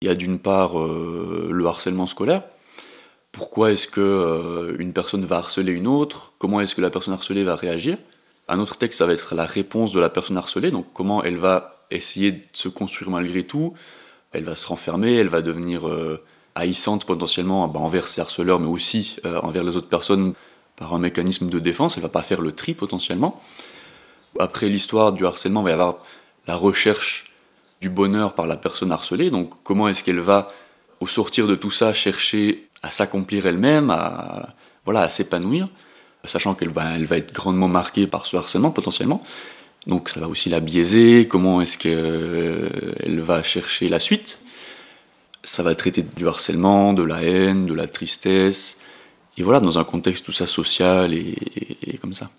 Il y a d'une part le harcèlement scolaire. Pourquoi est-ce que une personne va harceler une autre? Comment est-ce que la personne harcelée va réagir? Un autre texte, ça va être la réponse de la personne harcelée, donc comment elle va essayer de se construire malgré tout. Elle va se renfermer, elle va devenir haïssante potentiellement envers ses harceleurs, mais aussi envers les autres personnes par un mécanisme de défense. Elle va pas faire le tri potentiellement. Après l'histoire du harcèlement, il va y avoir la recherche du bonheur par la personne harcelée. Donc comment est-ce qu'elle va, au sortir de tout ça, chercher à s'accomplir elle-même, à s'épanouir, sachant elle va être grandement marquée par ce harcèlement potentiellement. Donc ça va aussi la biaiser, comment est-ce qu'elle va chercher la suite. Ça va traiter du harcèlement, de la haine, de la tristesse, et voilà, dans un contexte tout ça social et comme ça.